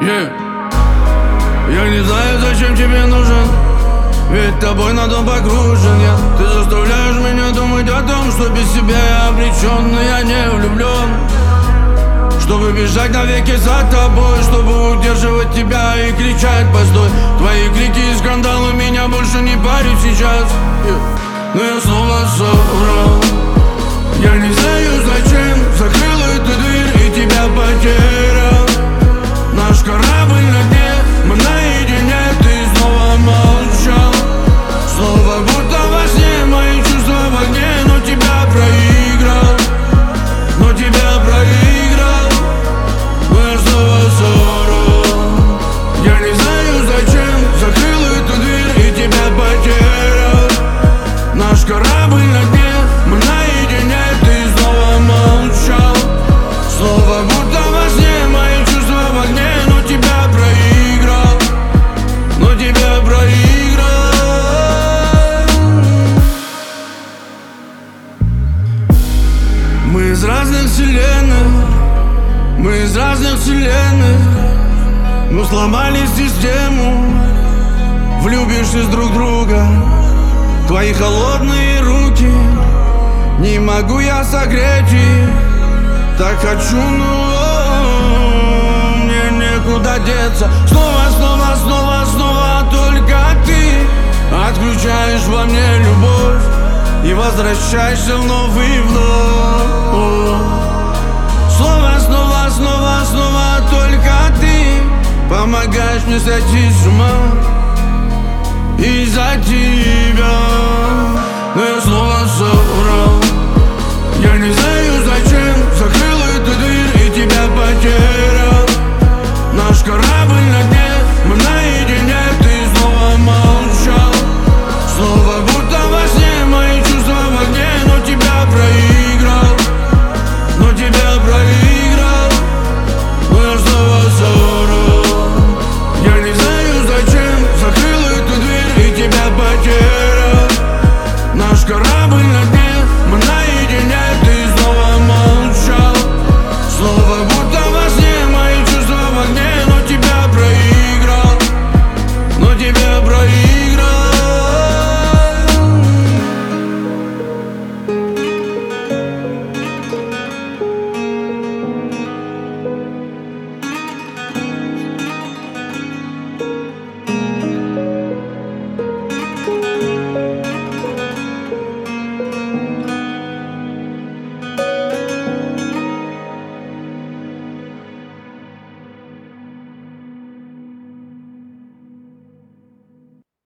Я не знаю, зачем тебе нужен, ведь тобой на дом погружен я. Ты заставляешь меня думать о том, что без себя я обречен, но я не влюблен. Чтобы бежать навеки за тобой, чтобы удерживать тебя и кричать постой. Твои крики и скандалы меня больше не парят сейчас. Но я снова соврал. Я не знаю, зачем закрыл эту дверь и тебя потерял. Наш корабль на дне, мы наедине, ты снова молчал. Снова будто во сне, мои чувства в огне, но тебя проиграл. Но тебя проиграл, но я снова соврал. Я не знаю, зачем закрыл эту дверь и тебя потерял. Наш корабль на дне, мы наедине, ты снова молчал. Снова будто во сне, мои чувства в огне, но тебя проиграл. Но тебя проиграл. Мы из разных вселенных, мы из разных вселенных. Мы сломали систему, влюбившись друг в друга. Твои холодные руки, не могу я согреть их. Так хочу, но мне некуда деться. Снова только ты отключаешь во мне любовь и возвращаешься вновь и вновь. Снова только ты помогаешь мне сойти с ума из-за тебя. Но я снова